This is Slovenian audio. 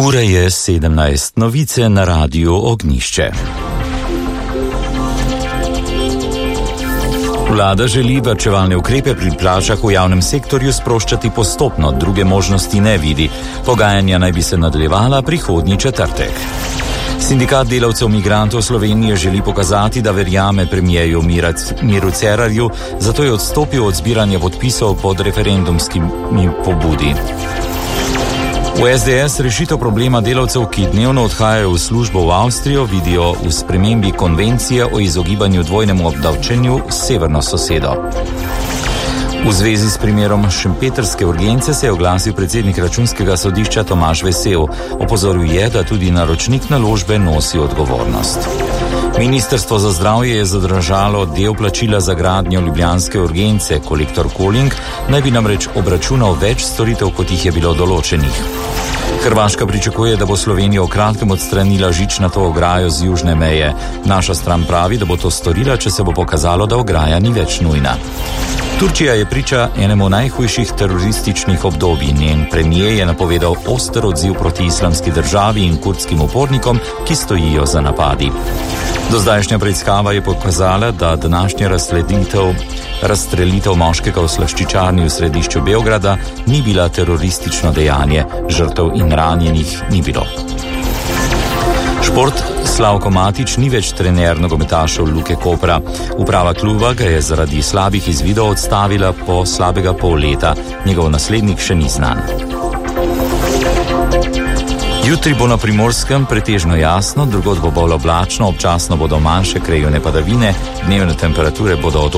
Ura je 17, novice na radiju Ognjišče. Vlada želi varčevalne ukrepe pri plačah v javnem sektorju sproščati postopno, druge možnosti ne vidi. Pogajanja naj bi se nadaljevala prihodnji četrtek. Sindikat delavcev migrantov Slovenije želi pokazati, da verjame premijeju Miru Cerarju, zato je odstopil od zbiranja podpisov pod referendumskimi pobudi. V SDS rešitev problema delavcev, ki dnevno odhajajo v službo v Avstrijo, vidijo v spremembi konvencije o izogibanju dvojnemu obdavčenju s severno sosedo. V zvezi s primerom šempetrske urgence se je oglasil predsednik Računskega sodišča Tomaž Vesel. Opozoril je, da tudi naročnik naložbe nosi odgovornost. Ministrstvo za zdravje je zadržalo del plačila za gradnjo ljubljanske urgence. Kolektor Koling naj bi namreč obračunal več storitev, kot jih je bilo določenih. Hrvaška pričakuje, da bo Slovenija v kratkem odstranila žičnato ograjo z južne meje. Naša stran pravi, da bo to storila, če se bo pokazalo, da ograja ni več nujna. Turčija je priča enemu najhujših terorističnih obdobij. Njen premijer je napovedal oster odziv proti islamski državi in kurdskim upornikom, ki stojijo za napadi. Dozdajšnja preiskava je pokazala, da današnja razstrelitev moškega v slaščičarni v središču Beograda ni bila teroristično dejanje, žrtev in ranjenih ni bilo. Šport. Slavko Matić ni več trener nogometašev Luke Kopra. Uprava kluba ga je zaradi slabih izvidov odstavila po slabega pol leta. Njegov naslednik še ni znan. Jutri bo na Primorskem pretežno jasno, drugod bo bolj oblačno, občasno bodo manjše krajevne padavine, dnevne temperature bodo od